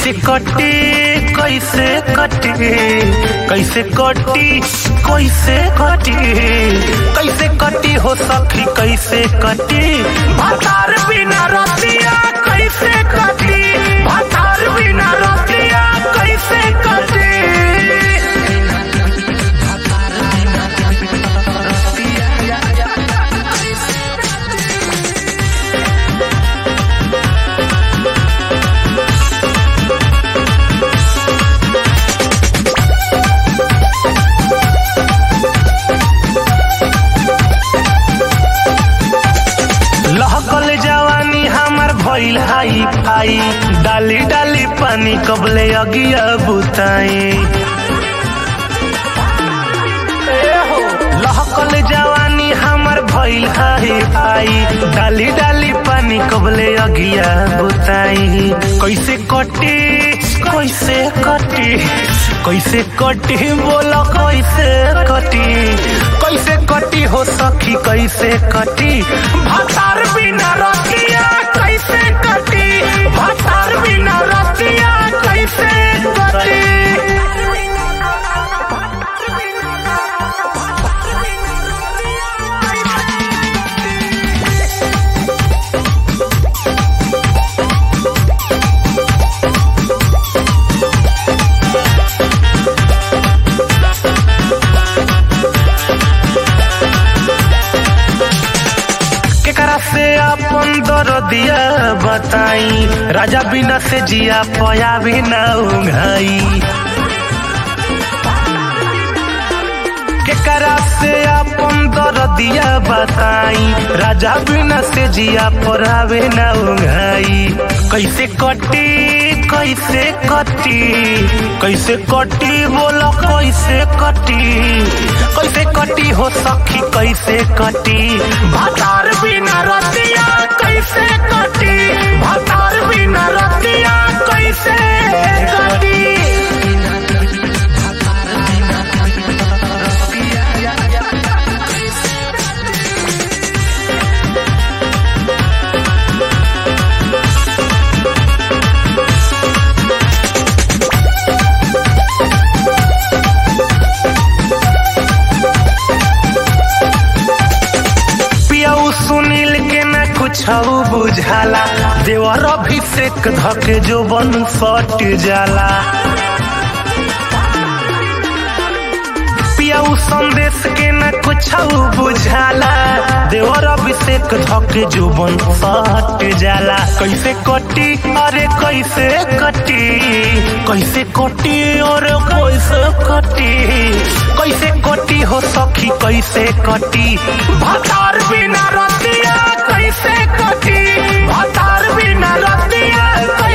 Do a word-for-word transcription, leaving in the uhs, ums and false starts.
कैसे कटी कैसे कटी कैसे कटी कैसे कटी कैसे कटी हो सखी कैसे कटी भतार बिना रतिया कैसे कटी भतार बिना रतिया कैसे कटी। लहकल जवानी हमार भइल हाई फाई डाली डाली पानी कबले अगिया बुताई। लहकल जवानी हमार भइल हाई फाई डाली डाली पानी कबले अगिया बुताई। कैसे कटी कैसे कटी कैसे कटी बोला कैसे कटी कैसे कटी हो सखी कैसे कटी भतार बिना रतिया कैसे कटी भतार बिना रतिया कैसे कटी। से अपन दरदिया बताई राजा बिना से जिया पया बिना उंघाई। केकरा से अपन दरदिया बताई राजा बिना से जिया पया बिना उंघाई। कैसे कटी कैसे कटी कैसे कटी बोला कैसे कटी कैसे कटी हो सखी कैसे कटी भतार बिना रतिया कैसे कटी भतार बिना रतिया कैसे कटी। सुनील के न कुछ बुझाला देवर अभिषेक धके जो बन सट जाला। पियाऊ संदेश के न कुछ बुझाला देवर अभिषेक धके जो बन सट जाला। कैसे कटी अरे कैसे कटी कैसे कटी अरे कैसे कटी कैसे कटी हो सखी कैसे कटी भतार बिना रतिया कैसे कटी भतार बिना रतिया।